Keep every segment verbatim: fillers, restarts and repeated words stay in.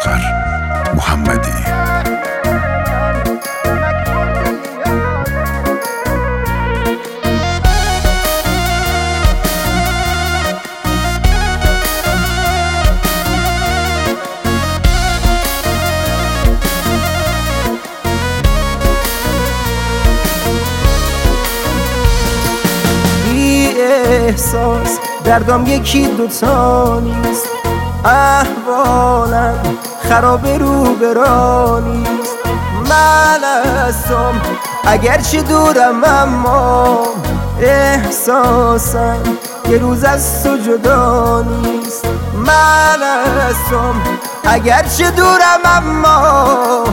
اصغر محمدی. احساس دردم یکی دوتا نیست، احوالم خراب رو برا نیست. من هستم اگرچه دورم اما احساسم یه روز از تو جدا نیست. من هستم اگرچه دورم اما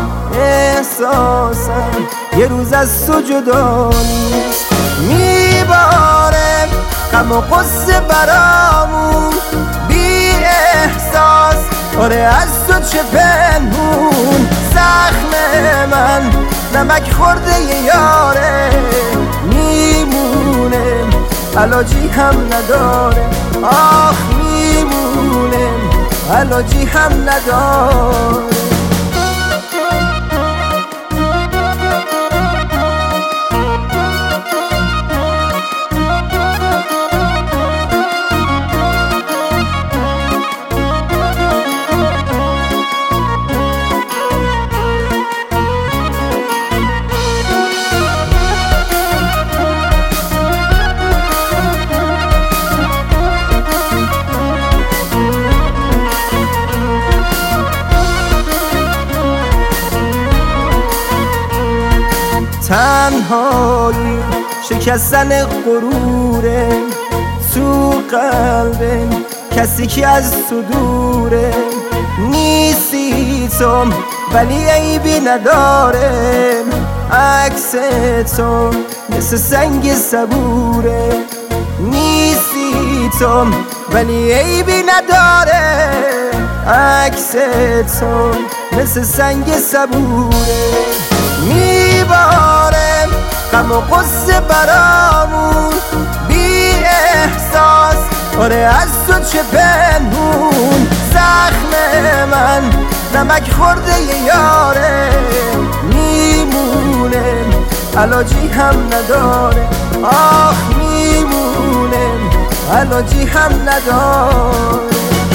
احساسم یه روز از تو جدا نیست. میباره غم و غصه برامون بی احساس، آره از تو چه پنهون. زخم من نمک خورده ی یاره، میمونه علاجی هم نداره. آخ میمونه علاجی هم نداره. تنهایی شکستن غروره تو قلب کسی که از تو دوره. نیستی تو ولی عیبی نداره، عکس تو مثل سنگ صبوره. نیستی تو ولی عیبی نداره، عکس تو مثل سنگ صبوره. میباره غم و غصه برامون بی احساس، آره از تو چه پنهون. زخم من نمک خورده ی یاره، میمونه علاجی هم نداره. آخ میمونه علاجی هم نداره.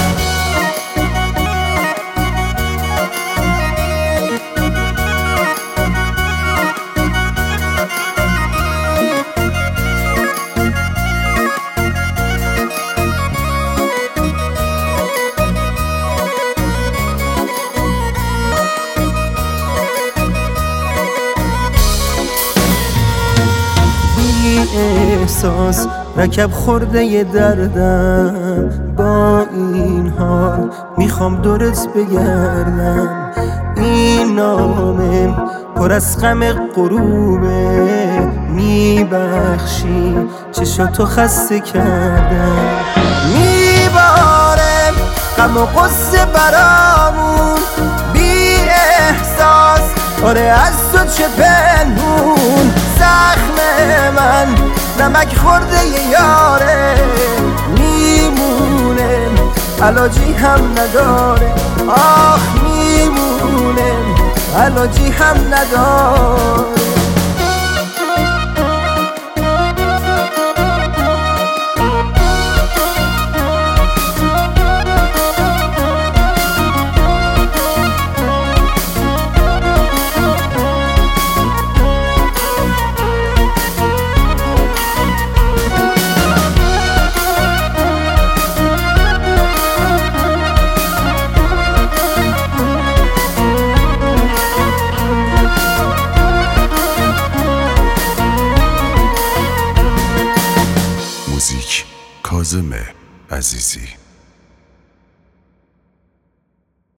احساس رکب خورده ی دردم، با این حال میخوام دورت بگردم. این نامه پر از غم غروبه، میبخشی چشاتو خسته کردم. میباره غم و غصه برامون بی احساس، آره از تو چه پنهون. زخم من نمک خورده ی یاره، میمونه علاجی هم نداره. آخ میمونه علاجی هم نداره. موزیک کاظم عزیزی.